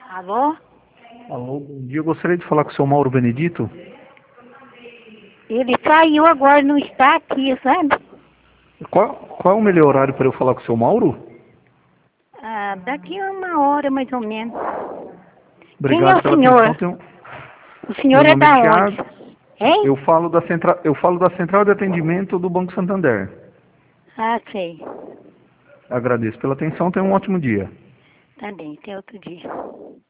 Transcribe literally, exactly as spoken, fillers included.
Alô? Alô, bom dia. Eu gostaria de falar com o seu Mauro Benedito. Ele saiu agora, não está aqui, sabe? Qual, qual é o melhor horário para eu falar com o seu Mauro? Ah, daqui a uma hora, mais ou menos. Quem é Obrigado o pela atenção. senhor? Tenho- O senhor Meu é nome é da onde? Thiago. Hein? Eu falo da central, eu falo da central de atendimento do Banco Santander. Ah, sei. Agradeço pela atenção. Tenha um ótimo dia. Tá bem, até outro dia.